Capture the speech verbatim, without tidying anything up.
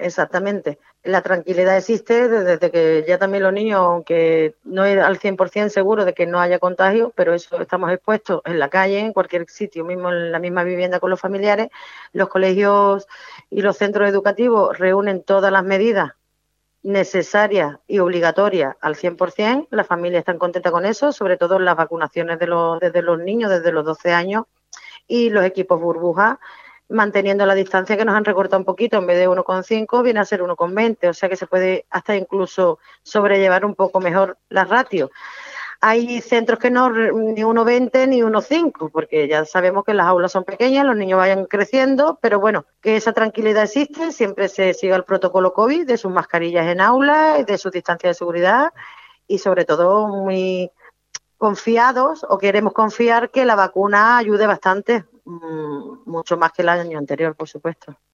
Exactamente. La tranquilidad existe desde que ya también los niños, aunque no es al cien por ciento seguro de que no haya contagio, pero eso estamos expuestos en la calle, en cualquier sitio, mismo en la misma vivienda con los familiares. Los colegios y los centros educativos reúnen todas las medidas necesarias y obligatorias al cien por ciento. Las familias están contentas con eso, sobre todo las vacunaciones de los, desde los niños, desde los doce años, y los equipos burbuja, manteniendo la distancia que nos han recortado un poquito, en vez de uno coma cinco viene a ser uno coma veinte, o sea que se puede hasta incluso sobrellevar un poco mejor la ratio. Hay centros que no, ni uno coma veinte ni uno coma cinco, porque ya sabemos que las aulas son pequeñas, los niños vayan creciendo, pero bueno, que esa tranquilidad existe, siempre se siga el protocolo COVID, de sus mascarillas en aula, de sus distancias de seguridad, y sobre todo muy confiados, o queremos confiar que la vacuna ayude bastante, mmm, mucho más que el año anterior, por supuesto.